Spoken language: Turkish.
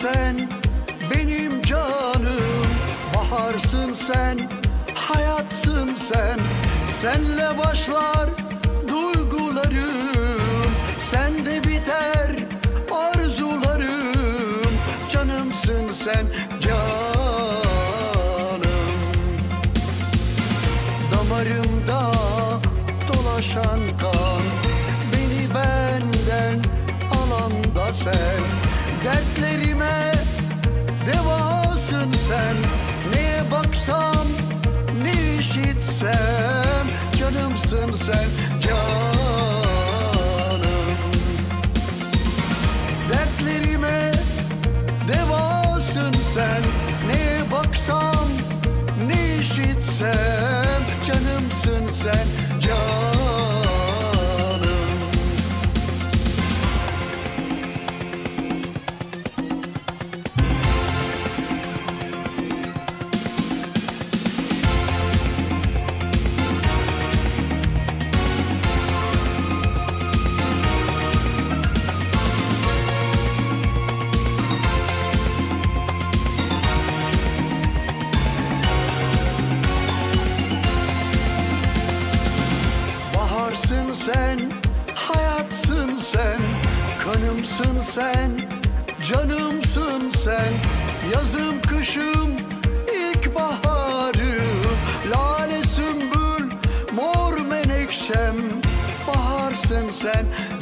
sen, benim canım. Baharsın sen, hayatsın sen. Senle başlar duygularım, sende biter arzularım. Canımsın sen, canım. Damarımda dolaşan kan, beni benden alan da sen. Dertlerime devasın sen. Neye baksam, ne işitsem, canımsın sen, canım. Dertlerime devasın sen. Neye baksam, ne işitsem, canımsın sen, canım. Baharsın sen, hayatsın sen. Kanımsın sen, canımsın sen. Yazım kışım, ilkbaharım. Lale sümbül, mor menekşem. Baharsın sen,